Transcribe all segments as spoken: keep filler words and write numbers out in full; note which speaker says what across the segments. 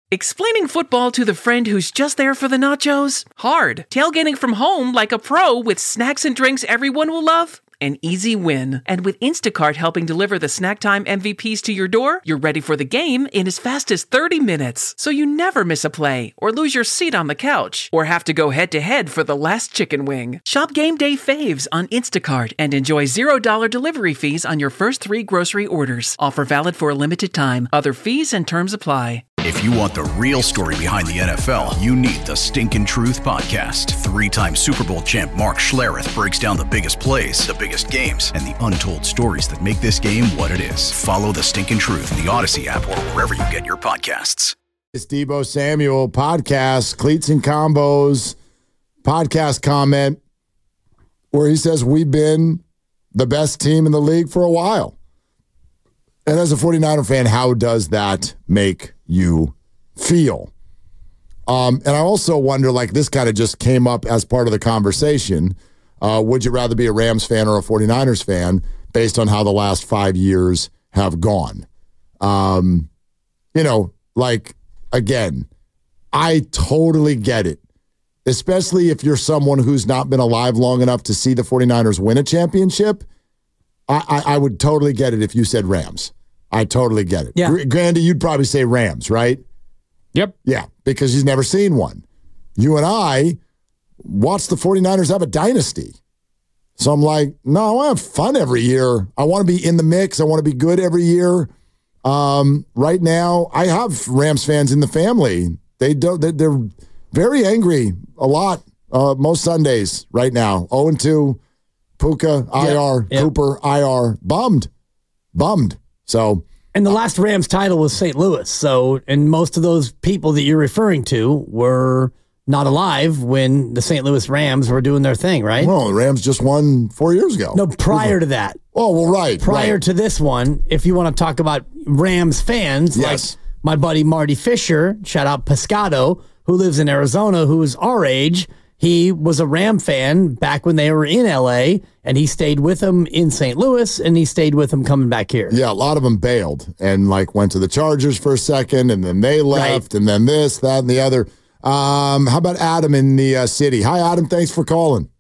Speaker 1: Explaining football to the friend who's just there for the nachos? Hard. Tailgating from home like a pro with snacks and drinks everyone will love? An easy win. And with Instacart helping deliver the snack time M V Ps to your door, you're ready for the game in as fast as thirty minutes. So you never miss a play, or lose your seat on the couch, or have to go head-to-head for the last chicken wing. Shop Game Day Faves on Instacart and enjoy zero dollars delivery fees on your first three grocery orders. Offer valid for a limited time. Other fees and terms apply.
Speaker 2: If you want the real story behind the N F L, you need the Stinkin' Truth Podcast. Three-time Super Bowl champ Mark Schlereth breaks down the biggest plays, the biggest games, and the untold stories that make this game what it is. Follow the Stinkin' Truth in the Odyssey app or wherever you get your podcasts.
Speaker 3: It's Deebo Samuel podcast, Cleats and Combos podcast comment where he says we've been the best team in the league for a while. And as a 49er fan, how does that make you feel? Um, and I also wonder, like, this kind of just came up as part of the conversation. Uh, would you rather be a Rams fan or a 49ers fan based on how the last five years have gone? Um, you know, like, again, I totally get it, especially if you're someone who's not been alive long enough to see the 49ers win a championship. I, I, I would totally get it if you said Rams. I totally get it.
Speaker 4: Yeah.
Speaker 3: Gr- Grandy, you'd probably say Rams, right?
Speaker 4: Yep.
Speaker 3: Yeah, because he's never seen one. You and I watched the 49ers have a dynasty. So I'm like, no, I want to have fun every year. I want to be in the mix. I want to be good every year. Um, right now, I have Rams fans in the family. They don't. They're very angry a lot uh, most Sundays right now. oh and two, Puka, I R,
Speaker 4: yep.
Speaker 3: Cooper, I R, bummed, bummed. So,
Speaker 4: and the last Rams title was Saint Louis. So, and most of those people that you're referring to were not alive when the Saint Louis Rams were doing their thing, right?
Speaker 3: Well, the Rams just won four years ago.
Speaker 4: No, prior to that.
Speaker 3: Oh, well, right.
Speaker 4: Prior
Speaker 3: right.
Speaker 4: to this one, if you want to talk about Rams fans,
Speaker 3: yes.
Speaker 4: like my buddy Marty Fisher, shout out Pescado, who lives in Arizona, who is our age. He was a Ram fan back when they were in L A, and he stayed with them in Saint Louis, and he stayed with them coming back here.
Speaker 3: Yeah, a lot of them bailed and like went to the Chargers for a second, and then they left,
Speaker 4: right.
Speaker 3: and then this, that, and the other. Um, how about Adam in the uh, city? Hi, Adam. Thanks for calling.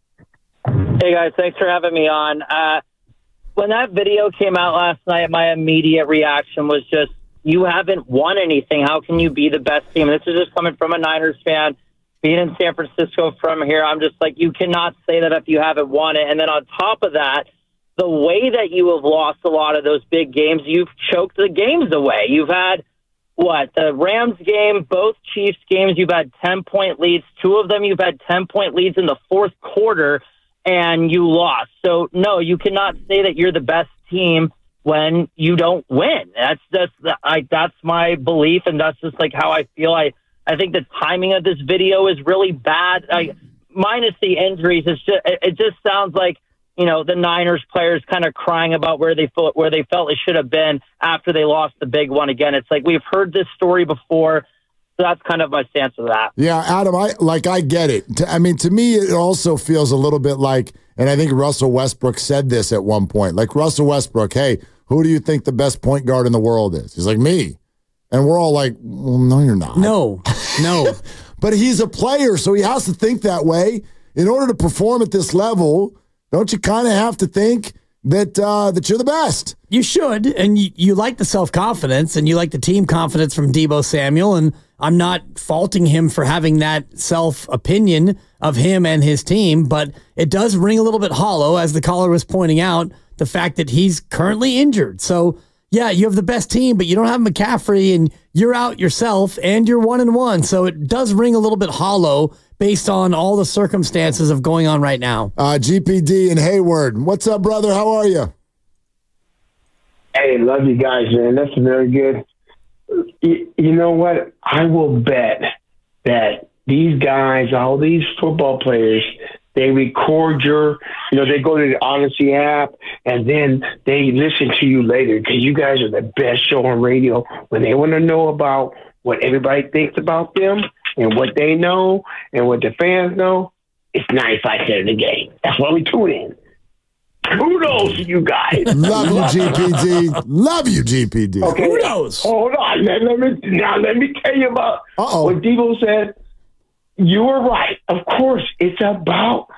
Speaker 5: Hey, guys. Thanks for having me on. Uh, when that video came out last night, my immediate reaction was just, you haven't won anything. How can you be the best team? This is just coming from a Niners fan. Being in San Francisco from here, I'm just like, you cannot say that if you haven't won it. And then on top of that, the way that you have lost a lot of those big games, you've choked the games away. You've had, what, the Rams game, both Chiefs games, you've had ten-point leads. Two of them you've had ten-point leads in the fourth quarter, and you lost. So, no, you cannot say that you're the best team when you don't win. That's just, I, that's my belief, and that's just like how I feel. I I think the timing of this video is really bad. I, minus the injuries, it's just, it just sounds like, you know, the Niners players kind of crying about where they felt where they felt it should have been after they lost the big one again. It's like we've heard this story before, so that's kind of my stance of that.
Speaker 3: Yeah, Adam, I like I get it. I mean, to me, it also feels a little bit like, and I think Russell Westbrook said this at one point. Like Russell Westbrook, hey, who do you think the best point guard in the world is? He's like, me. And we're all like, well, no, you're not.
Speaker 4: No, no.
Speaker 3: But he's a player, so he has to think that way. In order to perform at this level, don't you kind of have to think that uh, that you're the best?
Speaker 4: You should, and you, you like the self-confidence, and you like the team confidence from Deebo Samuel, and I'm not faulting him for having that self-opinion of him and his team, but it does ring a little bit hollow, as the caller was pointing out, the fact that he's currently injured. So, yeah, you have the best team, but you don't have McCaffrey, and you're out yourself, and you're one and one. So it does ring a little bit hollow based on all the circumstances of going on right now.
Speaker 3: Uh, G P D and Hayward, what's up, brother? How are you?
Speaker 6: Hey, love you guys, man. That's very good. You, you know what? I will bet that these guys, all these football players, they record your, you know, they go to the Odyssey app, and then they listen to you later because you guys are the best show on radio. When they want to know about what everybody thinks about them and what they know and what the fans know, it's ninety-five percent of the game. That's why we tune in. Kudos to you guys.
Speaker 3: Love you, G P D. Love you, G P D.
Speaker 6: Okay.
Speaker 4: Kudos.
Speaker 6: Hold on. Let, let me, now, let me tell you about
Speaker 3: Uh-oh.
Speaker 6: what Debo said. You were right. Of course, it's about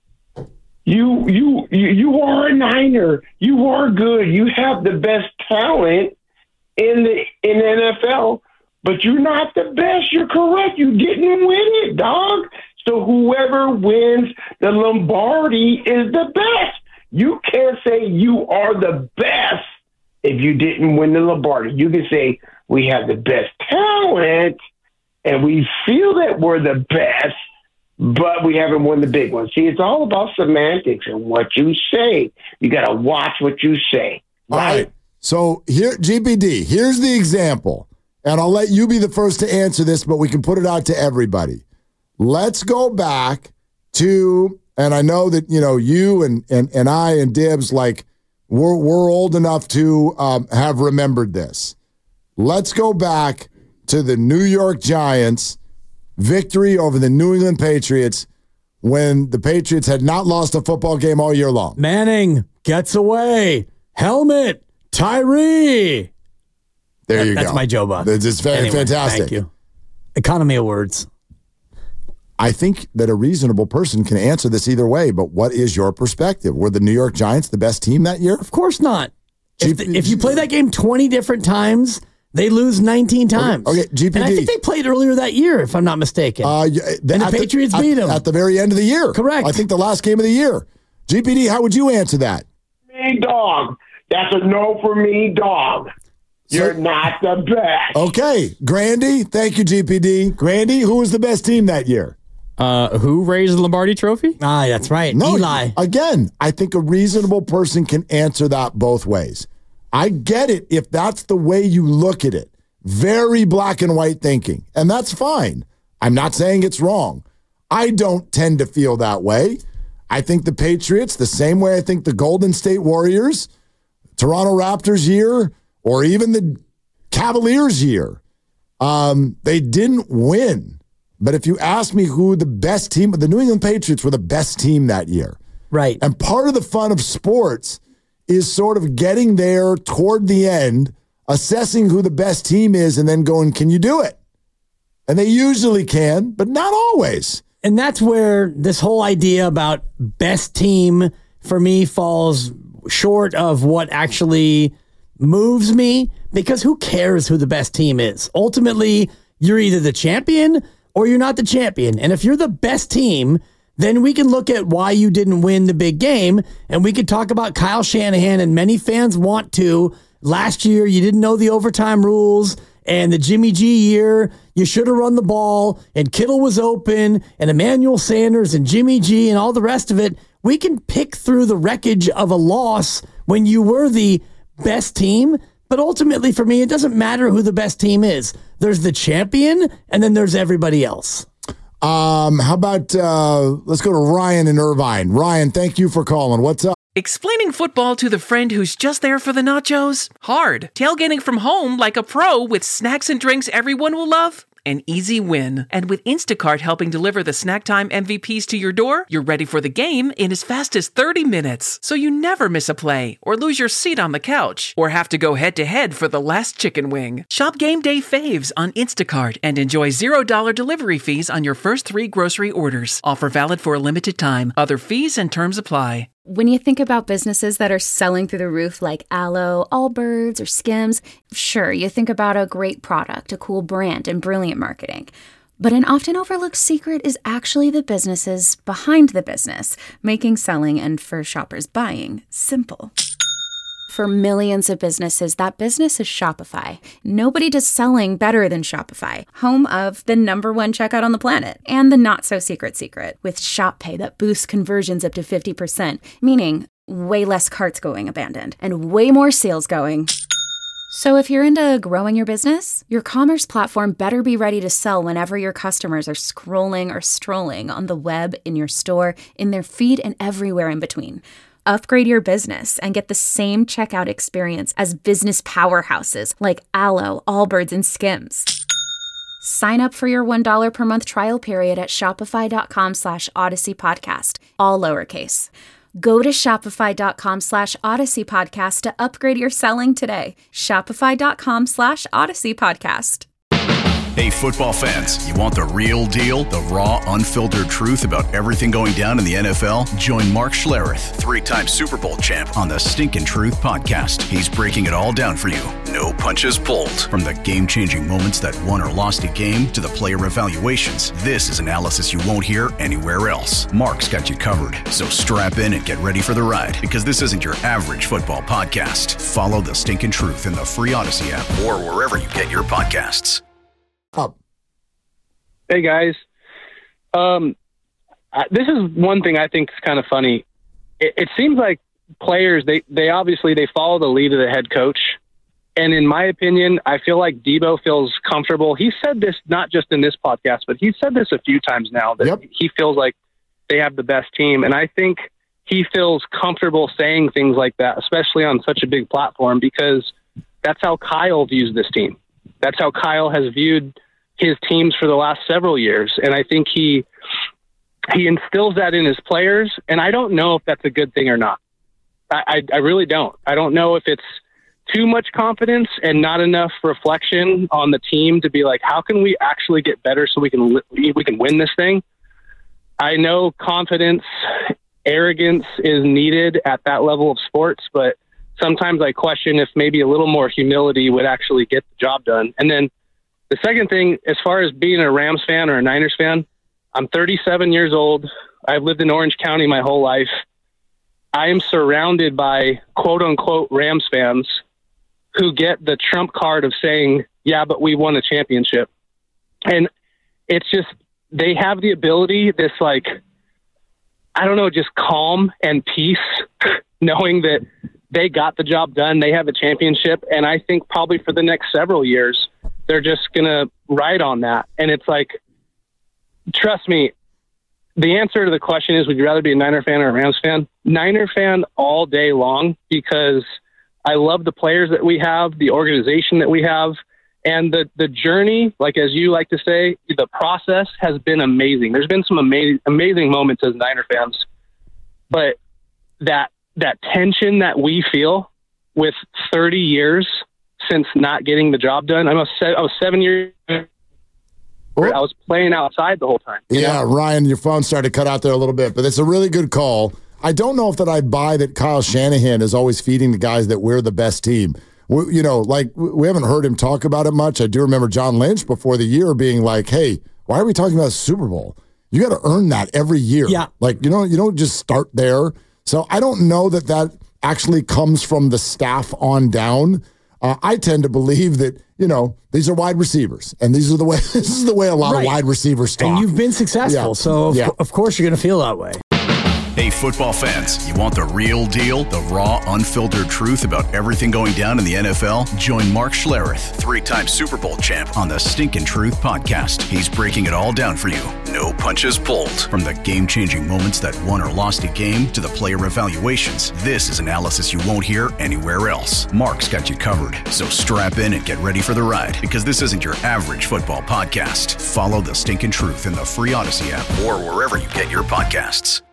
Speaker 6: you. You you you are a Niner. You are good. You have the best talent in the in the N F L, but you're not the best. You're correct. You didn't win it, dog. So whoever wins the Lombardi is the best. You can't say you are the best if you didn't win the Lombardi. You can say we have the best talent and we feel that we're the best, but we haven't won the big one. See, it's all about semantics and what you say. You got to watch what you say.
Speaker 3: All right. So here, G P D, here's the example. And I'll let you be the first to answer this, but we can put it out to everybody. Let's go back to, and I know that, you know, you and and, and I and Dibs, like, we're, we're old enough to um, have remembered this. Let's go back to the New York Giants victory over the New England Patriots when the Patriots had not lost a football game all year long.
Speaker 4: Manning gets away. Helmet. Tyree.
Speaker 3: There
Speaker 4: that,
Speaker 3: you
Speaker 4: that's
Speaker 3: go.
Speaker 4: That's my Joe Buck.
Speaker 3: It's just very
Speaker 4: anyway,
Speaker 3: fantastic.
Speaker 4: Thank you. Economy of words.
Speaker 3: I think that a reasonable person can answer this either way, but what is your perspective? Were the New York Giants the best team that year?
Speaker 4: Of course not.
Speaker 3: G-
Speaker 4: If, the, if you play that game twenty different times, they lose nineteen times.
Speaker 3: Okay, okay, G P D.
Speaker 4: And I think they played earlier that year, if I'm not mistaken.
Speaker 3: Uh, yeah, the,
Speaker 4: and the
Speaker 3: at
Speaker 4: Patriots
Speaker 3: the,
Speaker 4: beat
Speaker 3: at,
Speaker 4: them.
Speaker 3: At the very end of the year.
Speaker 4: Correct.
Speaker 3: I think the last game of the year. G P D, how would you answer that?
Speaker 6: Me, dog. That's a no for me, dog. You're
Speaker 3: So-
Speaker 6: not the best.
Speaker 3: Okay, Grandy, thank you, G P D. Grandy, who was the best team that year?
Speaker 7: Uh, who raised the Lombardi Trophy?
Speaker 4: ah, that's right.
Speaker 3: No,
Speaker 4: Eli.
Speaker 3: Again, I think a reasonable person can answer that both ways. I get it if that's the way you look at it. Very black and white thinking, and that's fine. I'm not saying it's wrong. I don't tend to feel that way. I think the Patriots, the same way I think the Golden State Warriors, Toronto Raptors year, or even the Cavaliers year, um, they didn't win. But if you ask me who the best team, the New England Patriots were the best team that year.
Speaker 4: Right.
Speaker 3: And part of the fun of sports is sort of getting there toward the end, assessing who the best team is, and then going, can you do it? And they usually can, but not always.
Speaker 4: And that's where this whole idea about best team for me falls short of what actually moves me, because who cares who the best team is? Ultimately, you're either the champion or you're not the champion. And if you're the best team, then we can look at why you didn't win the big game, and we could talk about Kyle Shanahan, and many fans want to. Last year, you didn't know the overtime rules, and the Jimmy G year, you should have run the ball, and Kittle was open, and Emmanuel Sanders, and Jimmy G, and all the rest of it. We can pick through the wreckage of a loss when you were the best team, but ultimately for me, it doesn't matter who the best team is. There's the champion, and then there's everybody else.
Speaker 3: Um, how about, uh, let's go to Ryan in Irvine. Ryan, thank you for calling. What's up?
Speaker 1: Explaining football to the friend who's just there for the nachos? Hard. Tailgating from home like a pro with snacks and drinks everyone will love? An easy win. And with Instacart helping deliver the snack time M V Ps to your door, you're ready for the game in as fast as thirty minutes. So you never miss a play, or lose your seat on the couch, or have to go head-to-head for the last chicken wing. Shop Game Day Faves on Instacart and enjoy zero dollars delivery fees on your first three grocery orders. Offer valid for a limited time. Other fees and terms apply.
Speaker 8: When you think about businesses that are selling through the roof like Aloe, Allbirds, or Skims, sure, you think about a great product, a cool brand, and brilliant marketing. But an often overlooked secret is actually the businesses behind the business, making selling and for shoppers buying simple. For millions of businesses, that business is Shopify. Nobody does selling better than Shopify, home of the number one checkout on the planet, and the not-so-secret secret, with Shop Pay that boosts conversions up to fifty percent, meaning way less carts going abandoned, and way more sales going. So if you're into growing your business, your commerce platform better be ready to sell whenever your customers are scrolling or strolling on the web, in your store, in their feed, and everywhere in between. Upgrade your business and get the same checkout experience as business powerhouses like Aloe, Allbirds, and Skims. Sign up for your one dollar per month trial period at shopify.com slash Odyssey Podcast, all lowercase. Go to shopify.com slash Odyssey Podcast to upgrade your selling today. Shopify.com slash Odyssey Podcast.
Speaker 2: Hey, football fans, you want the real deal, the raw, unfiltered truth about everything going down in the N F L? Join Mark Schlereth, three-time Super Bowl champ, on the Stinkin' Truth podcast. He's breaking it all down for you. No punches pulled. From the game-changing moments that won or lost a game to the player evaluations, this is analysis you won't hear anywhere else. Mark's got you covered, so strap in and get ready for the ride, because this isn't your average football podcast. Follow the Stinkin' Truth in the free Odyssey app or wherever you get your podcasts.
Speaker 3: Up.
Speaker 9: Hey guys, um, I, this is one thing I think is kind of funny. It, it seems like players they they obviously they follow the lead of the head coach, and in my opinion, I feel like Debo feels comfortable. He said this not just in this podcast, but he said this a few times now that yep. he feels like they have the best team, and I think he feels comfortable saying things like that, especially on such a big platform, because that's how Kyle views this team. That's how Kyle has viewed his teams for the last several years. And I think he he instills that in his players. And I don't know if that's a good thing or not. I, I, I really don't. I don't know if it's too much confidence and not enough reflection on the team to be like, how can we actually get better so we can we can win this thing? I know confidence, arrogance is needed at that level of sports, but sometimes I question if maybe a little more humility would actually get the job done. And then the second thing, as far as being a Rams fan or a Niners fan, I'm thirty-seven years old. I've lived in Orange County my whole life. I am surrounded by quote unquote Rams fans who get the trump card of saying, yeah, but we won a championship. And it's just, they have the ability, this like, I don't know, just calm and peace, knowing that they got the job done. They have a championship. And I think probably for the next several years, they're just going to ride on that. And it's like, trust me, the answer to the question is, would you rather be a Niner fan or a Rams fan? Niner fan all day long, because I love the players that we have, the organization that we have, and the, the journey, like as you like to say, the process has been amazing. There's been some amazing, amazing moments as Niner fans, but that, that tension that we feel with thirty years since not getting the job done. I was, I was seven years. I was playing outside the whole time.
Speaker 3: Yeah, know? Ryan, your phone started to cut out there a little bit, but it's a really good call. I don't know if that I buy that Kyle Shanahan is always feeding the guys that we're the best team. We, you know, like we haven't heard him talk about it much. I do remember John Lynch before the year being like, hey, why are we talking about Super Bowl? You got to earn that every year.
Speaker 4: Yeah.
Speaker 3: Like, you know, you don't just start there. So I don't know that that actually comes from the staff on down. Uh, I tend to believe that, you know, these are wide receivers, and these are the way. This is the way a lot right. of wide receivers talk.
Speaker 4: And you've been successful, yeah. so of, yeah. of course you're going to feel that way.
Speaker 2: Hey, football fans, you want the real deal, the raw, unfiltered truth about everything going down in the N F L? Join Mark Schlereth, three-time Super Bowl champ, on the Stinkin' Truth podcast. He's breaking it all down for you. No punches pulled. From the game-changing moments that won or lost a game to the player evaluations, this is analysis you won't hear anywhere else. Mark's got you covered, so strap in and get ready for the ride, because this isn't your average football podcast. Follow the Stinkin' Truth in the free Odyssey app or wherever you get your podcasts.